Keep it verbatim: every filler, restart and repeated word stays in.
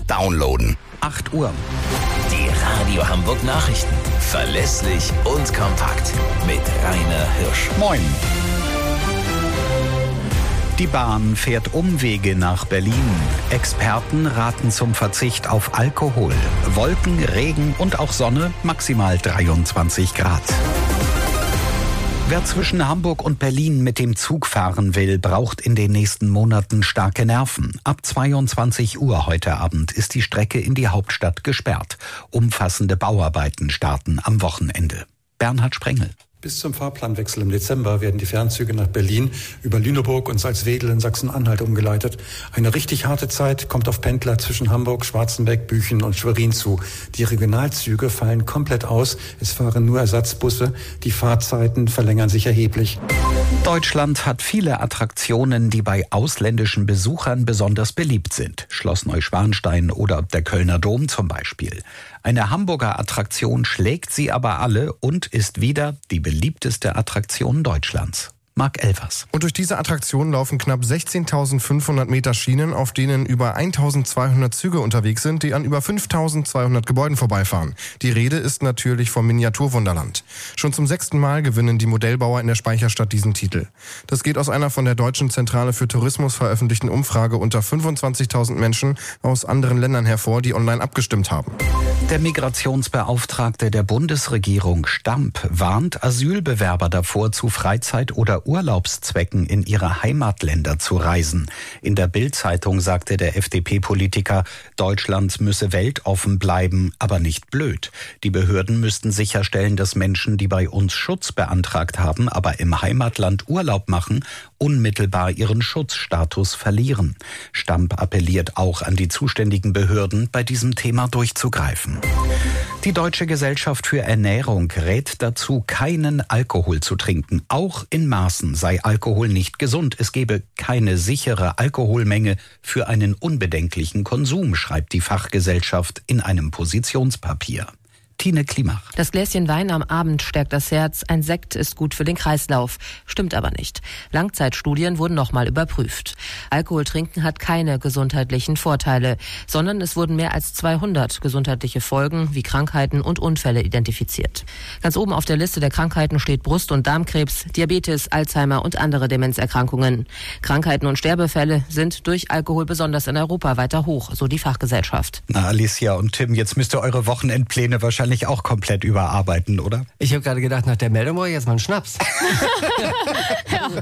downloaden. acht Uhr. Die Radio Hamburg Nachrichten. Verlässlich und kompakt. Mit Rainer Hirsch. Moin. Die Bahn fährt Umwege nach Berlin. Experten raten zum Verzicht auf Alkohol. Wolken, Regen und auch Sonne, maximal dreiundzwanzig Grad. Wer zwischen Hamburg und Berlin mit dem Zug fahren will, braucht in den nächsten Monaten starke Nerven. Ab zweiundzwanzig Uhr heute Abend ist die Strecke in die Hauptstadt gesperrt. Umfassende Bauarbeiten starten am Wochenende. Bernhard Sprengel. Bis zum Fahrplanwechsel im Dezember werden die Fernzüge nach Berlin über Lüneburg und Salzwedel in Sachsen-Anhalt umgeleitet. Eine richtig harte Zeit kommt auf Pendler zwischen Hamburg, Schwarzenbeck, Büchen und Schwerin zu. Die Regionalzüge fallen komplett aus. Es fahren nur Ersatzbusse. Die Fahrzeiten verlängern sich erheblich. Deutschland hat viele Attraktionen, die bei ausländischen Besuchern besonders beliebt sind. Schloss Neuschwanstein oder der Kölner Dom zum Beispiel. Eine Hamburger Attraktion schlägt sie aber alle und ist wieder die beliebteste Attraktion Deutschlands. Marc Elvers. Und durch diese Attraktion laufen knapp sechzehntausendfünfhundert Meter Schienen, auf denen über eintausendzweihundert Züge unterwegs sind, die an über fünftausendzweihundert Gebäuden vorbeifahren. Die Rede ist natürlich vom Miniaturwunderland. Schon zum sechsten Mal gewinnen die Modellbauer in der Speicherstadt diesen Titel. Das geht aus einer von der Deutschen Zentrale für Tourismus veröffentlichten Umfrage unter fünfundzwanzigtausend Menschen aus anderen Ländern hervor, die online abgestimmt haben. Der Migrationsbeauftragte der Bundesregierung Stamp warnt Asylbewerber davor, zu Freizeit- oder Urlaubszwecken in ihre Heimatländer zu reisen. In der Bild-Zeitung sagte der F D P-Politiker, Deutschland müsse weltoffen bleiben, aber nicht blöd. Die Behörden müssten sicherstellen, dass Menschen, die bei uns Schutz beantragt haben, aber im Heimatland Urlaub machen, unmittelbar ihren Schutzstatus verlieren. Stamp appelliert auch an die zuständigen Behörden, bei diesem Thema durchzugreifen. Die Deutsche Gesellschaft für Ernährung rät dazu, keinen Alkohol zu trinken. Auch in Maßen sei Alkohol nicht gesund. Es gebe keine sichere Alkoholmenge für einen unbedenklichen Konsum, schreibt die Fachgesellschaft in einem Positionspapier. Tine Klimach. Das Gläschen Wein am Abend stärkt das Herz, ein Sekt ist gut für den Kreislauf. Stimmt aber nicht. Langzeitstudien wurden nochmal überprüft. Alkohol trinken hat keine gesundheitlichen Vorteile, sondern es wurden mehr als zweihundert gesundheitliche Folgen wie Krankheiten und Unfälle identifiziert. Ganz oben auf der Liste der Krankheiten steht Brust- und Darmkrebs, Diabetes, Alzheimer und andere Demenzerkrankungen. Krankheiten und Sterbefälle sind durch Alkohol besonders in Europa weiter hoch, so die Fachgesellschaft. Na, Alicia und Tim, jetzt müsst ihr eure Wochenendpläne wahrscheinlich auch komplett überarbeiten, oder? Ich habe gerade gedacht, nach der Meldung brauche ich jetzt mal einen Schnaps. Ja,